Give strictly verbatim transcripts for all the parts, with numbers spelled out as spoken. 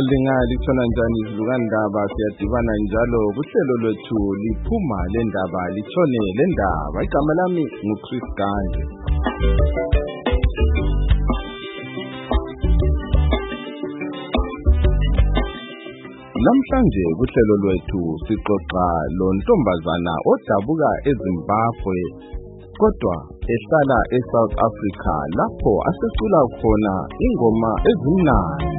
lingali khona njani izilukandaba siyadibana njalo kuhlelo lwethu liphuma lendaba lithone lendaba igama lami nguChris Gandhi. Namhlanje kuhlelo lwethu sixoxa lo ntombazana odabuka eZimbabwe kodwa ehlala eSouth Africa lapho asecula khona ingoma ezimnandi.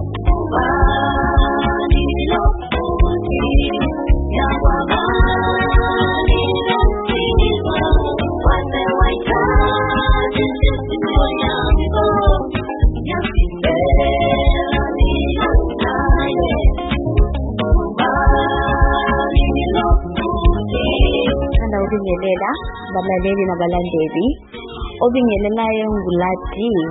Obingelela balaleli nabalandeli obingelelayo nguladiwe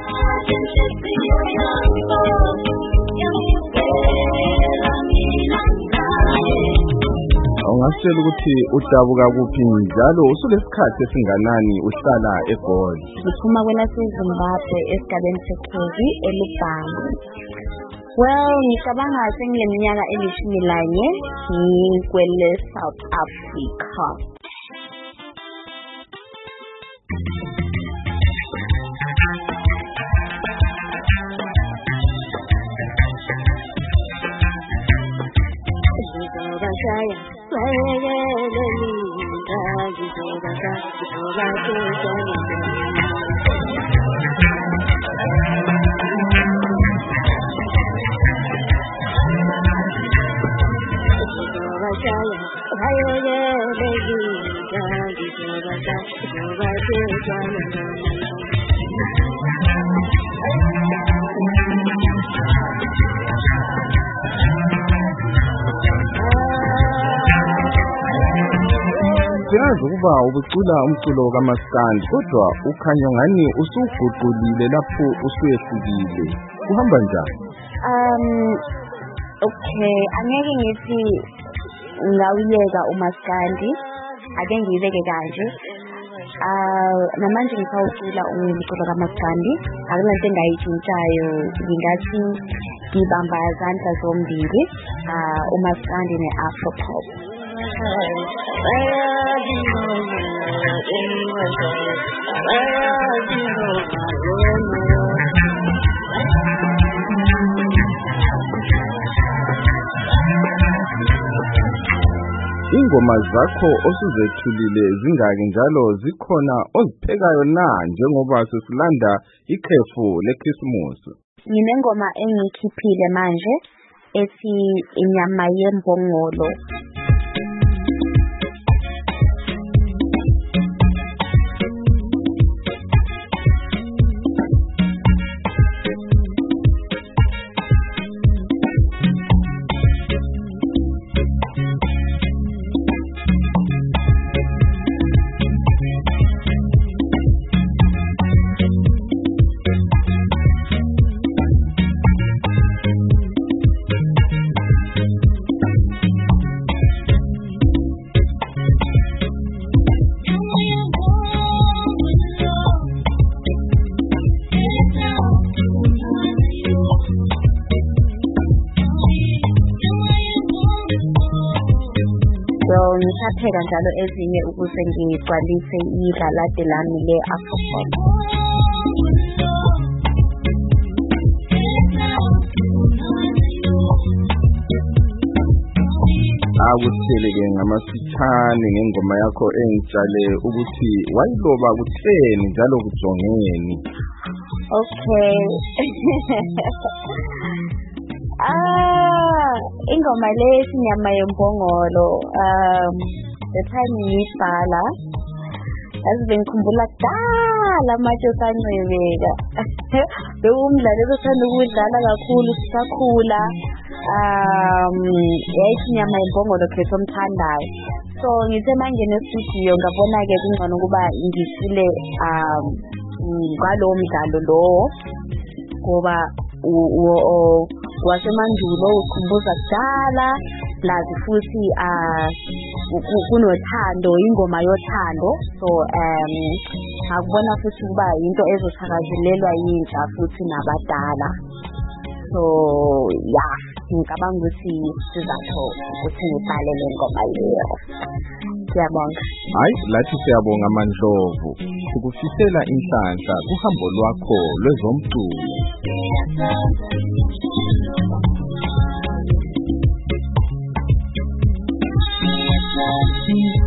Ungasitshela ukuthi udabuka kuphi njalo usulesikhathi esinganani uhlala eGoli? Ngiphuma kwelaseZimbabwe esigabeni seKhozi eLupane. Well, ngicabanga sengileminyaka elishumi nanye ngikwele South Africa. Siyazi ukuba ubucula umculo kaMaskandi kodwa ukhanya ngani usuguqulile lapho usuyehlukile. Kuhamba njani? Um okay, angeke ngithi ngawuyeka uMaskandi, ake ngiyibeke kanje. Ah namanje ngisawucula umculo kaMaskandi, akunanto engayitshintshayo, ngingathi ngibamba izandla zombili, ah uMaskandi neAfropop. Ingoma zakho osuzethulile zingaki njalo zikhona oziphekayo na njengoba sesilanda ikhefu leChristmas? Nginengoma engikhiphile manje ethi inyama yembongolo. Ngisapheka njalo ezinye ukuze ngigcwalise igalade lami le-Afropop. Akutheleke ngamasithane ngengoma yakho engitshale ukuthi wayiloba kutheni njalo kujongeni. Okay. Ah, ingoma le inyama yembongolo, um the time ngiyibhala azibe ngikhumbula kudala manje sancwebeka. Bekumdlalo othanda ukudlala kakhulu sisakhula. Um yayithi inyama yembongolo khetho omthandayo. So ngithe mangene e-studio ngabona ke kungcono kuba ngishile um kwalowo mdlalo lo ngoba wasemandulo ukhumbuza kudala lazi futhi ah kunothando ingoma yothando so um akubona futhi kuba into ezothakazelelwa yintsha futhi nabadala. so ya ngicabanga ukuthi sizatho ukuthi ngibhale le ngoma leyo. Siyabonga. Hayi, lathi siyabonga Mandlovu. Sikufisela inhlanhla kuhambo lwakho lwezomculo.